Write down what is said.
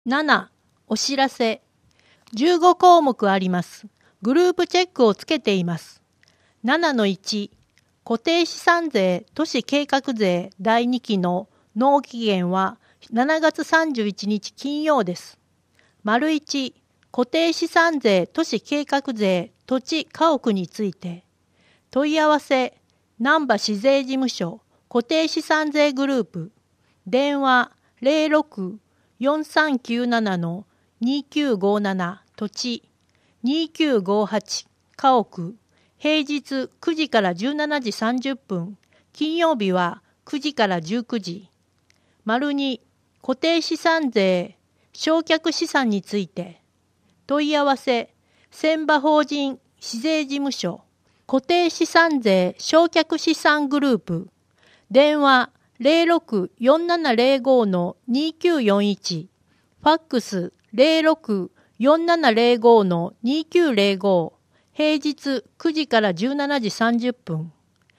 7. お知らせ。15項目あります。グループチェックをつけています。7-1、固定資産税都市計画税第2期の納期限は7月31日金曜です。1、固定資産税都市計画税土地家屋について。問い合わせ、難波市税事務所固定資産税グループ。電話06-4397-2957土地2958家屋平日9時から17時30分金曜日は9時から19時。2、固定資産税償却資産について。問い合わせ、船場法人市税事務所固定資産税償却資産グループ。電話06-4705-2941ファックス06-4705-2905平日9時から17時30分